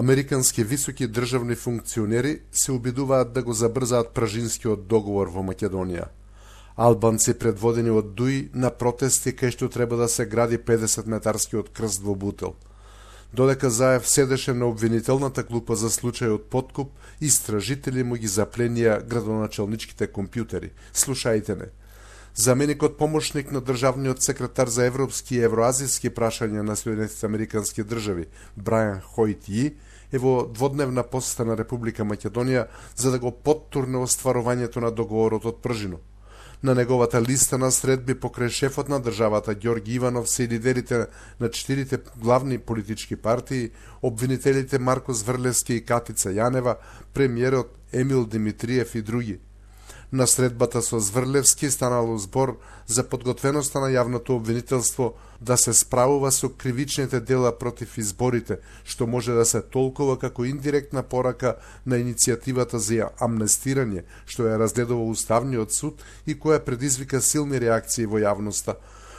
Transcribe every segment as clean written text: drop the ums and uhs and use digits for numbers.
Американски високи државни функционери се обидуваат да го забрзаат Пражинскиот договор во Македонија. Албанци предводени од Дуи на протести кај што треба да се гради 50-метарскиот крст во Бутел. Додека Заев седеше на обвинителната клупа за случајот подкуп, истражители му ги запленија градоначалничките компјутери. Слушајте не. Заменикот помошник на државниот секретар за европски и евроазиски прашања на Соединетите американски држави, Брајан Хојт Ји, е во дводневна посета на Република Македонија за да го поттурне остварувањето на договорот од Пржино. На неговата листа на средби покрај шефот на државата Ѓорги Иванов се и лидерите на 4 главни политички партии, обвинителите Марко Зврлевски и Катица Јанева, премиерот Емил Димитриев и други. На средбата со Зврлевски станало збор за подготвеноста на јавното обвинителство да се справува со кривичните дела против изборите, што може да се толкува како индиректна порака на иницијативата за амнестирање, што ја разгледува Уставниот суд и која предизвика силни реакции во јавноста.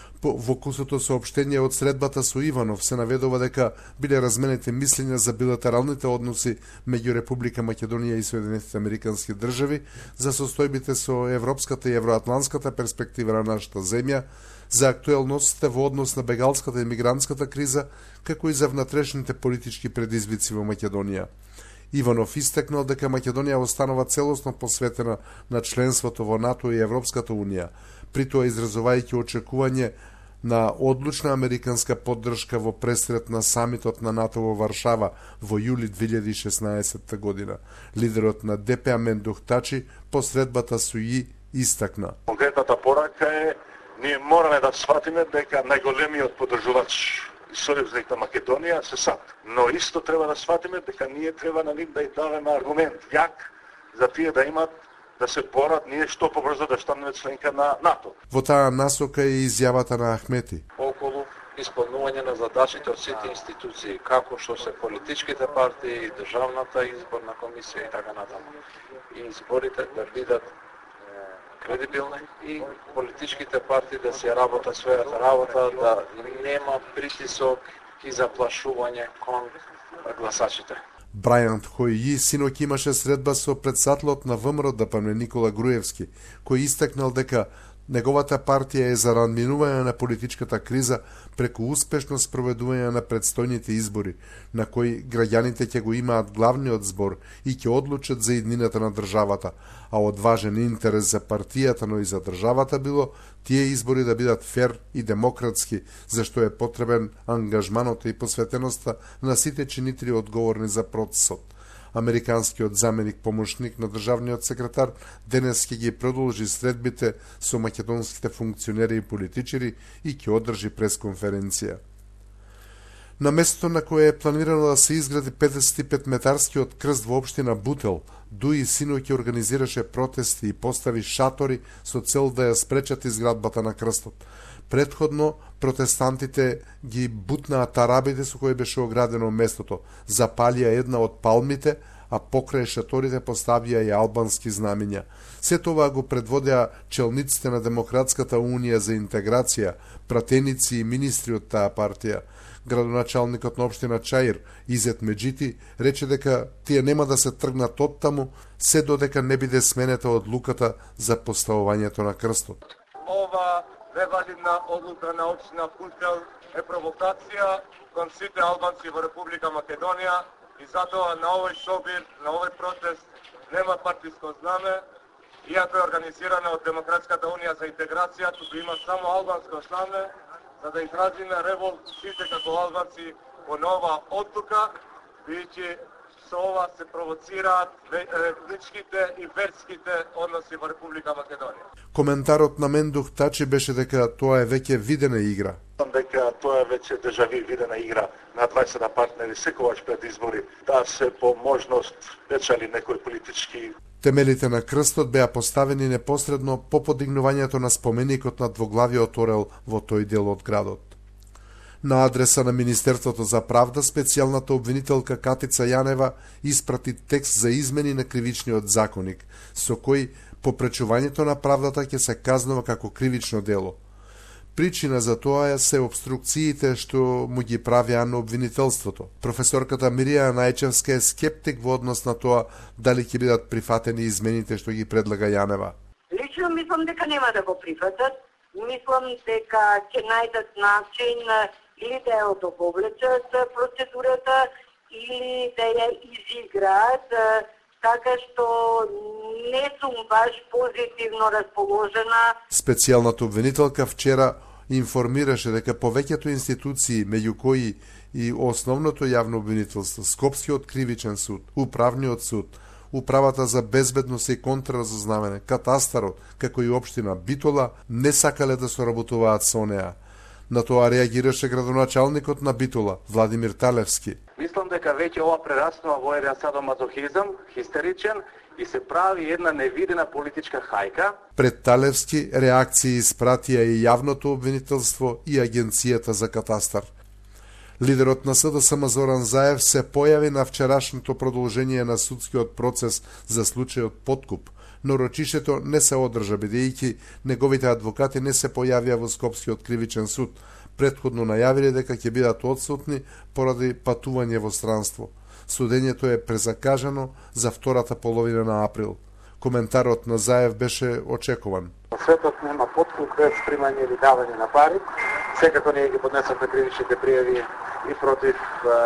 Во кусото соопштение од средбата со Иванов се наведува дека биле разменети мислења за билатералните односи меѓу Република Македонија и Соединетите американски држави, за состојбите со европската и евроатланската перспектива на нашата земја, за актуелностите во однос на бегалската и мигрантската криза, како и за внатрешните политички предизвици во Македонија. Иванов истакнал дека Македонија останува целосно посветена на членството во НАТО и Европската унија, при тоа изразувајќи очекување на одлучна американска поддршка во пресрет на самитот на НАТО во Варшава во јули 2016 година. Лидерот на ДП Амендух Тачи по средбата со Ји истакна. Конкретната порака е, ние мораме да сватиме дека најголемиот поддржувач и сојузник на Македонија се САД. Но исто треба да сватиме дека ние треба на нив да ја даваме аргумент јак за тие да имат да се борат ние што побрзо да станеме членка на НАТО. Во таа насока е изјавата на Ахмети. Околу исполнување на задачите од сите институции, како што се политичките партии, државната изборна комисија и така натаму. И изборите да бидат кредибилни и политичките партии да се работат својата работа, да нема притисок и заплашување кон гласачите. Брајан Хоји синоќ имаше средба со председателот на ВМРО ДПМН Никола Груевски, кој истакнал дека неговата партија е за разминување на политичката криза преку успешно спроведување на предстојните избори, на кои граѓаните ќе го имаат главниот збор и ќе одлучат за иднината на државата, а од важен интерес за партијата, но и за државата било тие избори да бидат фер и демократски, зашто е потребен ангажманот и посветеноста на сите чинители одговорни за процесот. Американскиот заменик помошник на државниот секретар денес ќе ги продолжи средбите со македонските функционери и политичари и ќе одржи пресконференција. На местото на кое е планирано да се изгради 55-метарскиот крст во општина Бутел, Дуи синоќ организираше протести и постави шатори со цел да ја спречат изградбата на крстот. Предходно, протестантите ги бутнаа тарабите со кои беше оградено местото, запалија една од палмите, а покрај шаторите поставија и албански знамиња. Се тоа го предводеа челниците на Демократската унија за интеграција, пратеници и министри од таа партија. Градоначалникот на општина Чаир, Изет Меджити, рече дека тие нема да се тргнат оттаму, се додека не биде сменета одлуката за поставувањето на крстот. Ова невалидна одлука на општина Бутел е провокација кон сите албанци во Република Македонија и затоа на овој собир, на овој протест нема партиско знаме, иако е организирана од Демократската унија за интеграција, туку има само албанско знаме, за да изразиме револт сите како албанци во нова одлука, бидејќи со ова се провоцираат етничките и верските односи во Република Македонија. Коментарот на Мендух Тачи беше дека тоа е веќе видена игра. Дека тоа е веќе дежави видена игра на 20 партнери секогаш пред избори, да се по можност печали некој политички. Темелите на крстот беа поставени непосредно по подигнувањето на споменикот на двоглавиот орел во тој дел од градот. На адреса на Министерството за правда, специјалната обвинителка Катица Јанева испрати текст за измени на кривичниот законник, со кој попречувањето на правдата ќе се казнува како кривично дело. Причина за тоа се обструкциите што му ги правиа на обвинителството. Професорката Мирија Најчевска е скептик во однос на тоа дали ќе бидат прифатени измените што ги предлага Јанева. Лично мислам дека нема да го прифатат. Мислам дека ќе најдат начин или да ја одоговлечат процедурата или да ја изиграат, така што не сум баш позитивно расположена. Специјалната обвинителка вчера информираше дека повеќето институции, меѓу кои и основното јавно обвинителство, Скопскиот кривичен суд, Управниот суд, Управата за безбедност и контраразузнавање, Катастарот, како и општина Битола, не сакале да соработуваат со неа. На тоа реагираше градоначалникот на Битола, Владимир Талевски. Мислам дека веќе ова прераснува во еден садомазохизам, хистеричен, и се прави една невидена политичка хајка. Пред Талевски реакции испратија и јавното обвинителство и Агенцијата за катастар. Лидерот на СДСМ Зоран Заев се појави на вчерашното продолжение на судскиот процес за случајот подкуп, но рочишето не се одржа бидејќи неговите адвокати не се појавија во Скопскиот кривичен суд, претходно најавиле дека ќе бидат отсутни поради патување во странство. Судењето е презакажано за втората половина на април. Коментарот на Заев беше очекуван. Светот нема подкуп без примање или давање на пари. Секако ние ги поднесовме кривичните пријави и против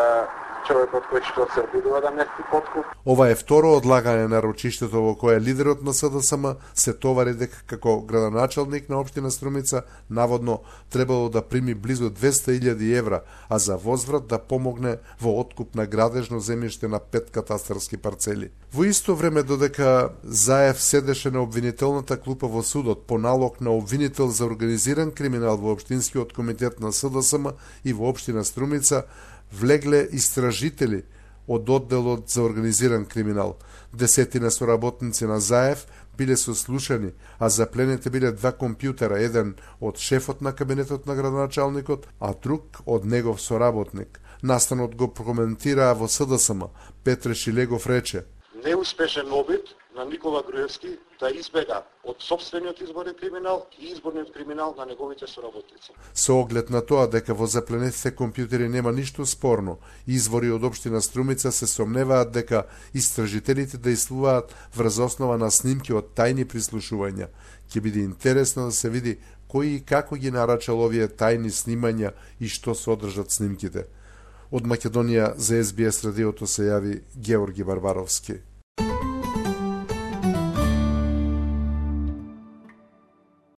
човекот кој што се обидува да мести подкуп. Ова е второ одлагање на рочиштето во кое лидерот на СДСМ се товари дека како градоначалник на општина Струмица наводно требало да прими близу 200.000 евра, а за возврат да помогне во откуп на градежно земјиште на 5 катастарски парцели. Во исто време додека Заев седеше на обвинителната клупа во судот по налог на обвинител за организиран криминал во општинскиот комитет на СДСМ и во општина Струмица, влегле истражители од одделот за организиран криминал. Десетина соработници на Заев биле сослушани, а запленете биле 2 компјутера, еден од шефот на кабинетот на градоначалникот, а друг од негов соработник. Настанот го прокоментираа во СДСМ. Петре Шилегов рече: неуспешен обид на Никола Груевски да избега од сопствениот изборен криминал и изборниот криминал на неговите соработници. Со оглед на тоа дека во запленетите компјутери нема ништо спорно, извори од општина Струмица се сомневаат дека истражителите действуваат врз основа на снимки од тајни прислушувања. Ќе биде интересно да се види кој и како ги нарачал овие тајни снимања и што содржат снимките. Од Македонија за SBS радиото се јави Георги Барбаровски.